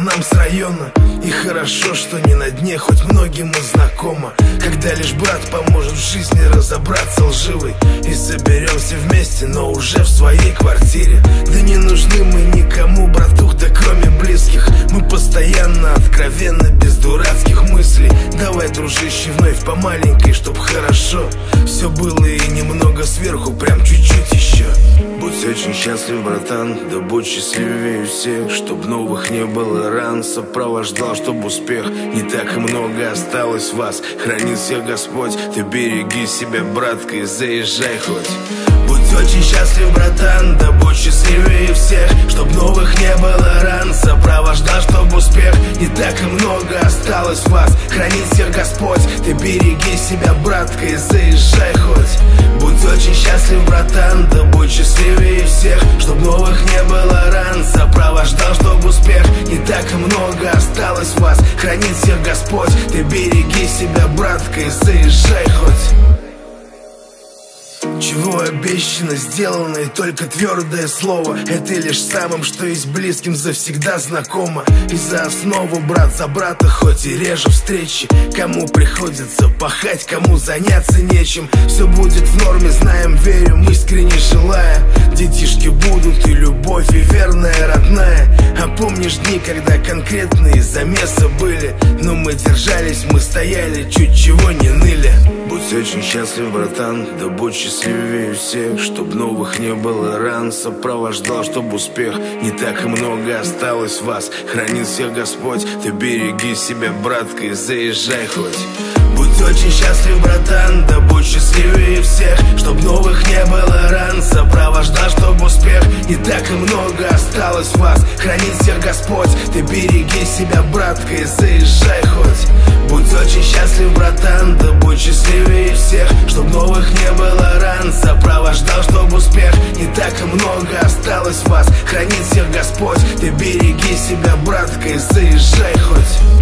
пацанам с района. И хорошо, что не на дне, хоть многим и знакомо. Когда лишь брат поможет в жизни разобраться лживой. И соберемся вместе, но уже в своей квартире. Да не нужны мы никому, братух, да кроме близких. Мы постоянно откровенно, без дурацких мыслей. Давай, дружище, вновь по маленькой, чтоб хорошо все было и немного сверху, прям чуть-чуть еще. Будь очень счастлив, братан, да будь счастливее всех. Чтоб новых не было ран, сопровождал, чтоб успех. Не так и много осталось вас, хранит всех Господь. Ты береги себя, братка, и заезжай хоть. Будь очень счастлив, братан, да будь счастливее всех. Чтоб новых не было ран, сопровождал, чтоб успех. Не так и много осталось вас, хранит всех Господь. Ты береги себя, братка, и заезжай хоть. Будь очень счастлив, братан, да будь счастливее всех. Чтоб новых не было ран, сопровождал, чтоб успех. Не так и много осталось вас, хранит всех Господь. Ты береги себя, братка, и заезжай хоть. Чего обещано, сделано, и только твердое слово. Это лишь самым, что есть близким, завсегда знакомо. И за основу брат за брата, хоть и реже встречи. Кому приходится пахать, кому заняться нечем. Все будет в норме, знаем, верим, искренне желая. Детишки будут, и любовь, и верная родная. А помнишь дни, когда конкретные замесы были? Но мы держались, мы стояли, чуть чего не ныли. Будь очень счастлив, братан, да будь счастливее всех. Чтоб новых не было ран, сопровождал, чтоб успех. Не так и много осталось вас, хранит всех Господь. Ты береги себя, братка, и заезжай хоть. Будь очень счастлив, братан, да будь счастливее всех. Чтоб новых не было ран, сопровождал, чтоб успех. Не так и много осталось вас, хранит всех Господь. Ты береги себя, братка, и заезжай хоть. Будь очень счастлив, братан, да будь счастливее всех. Чтоб новых не было ран, сопровождал, чтоб успех. Не так и много осталось вас, хранит всех Господь. Ты береги себя, братка, и заезжай хоть.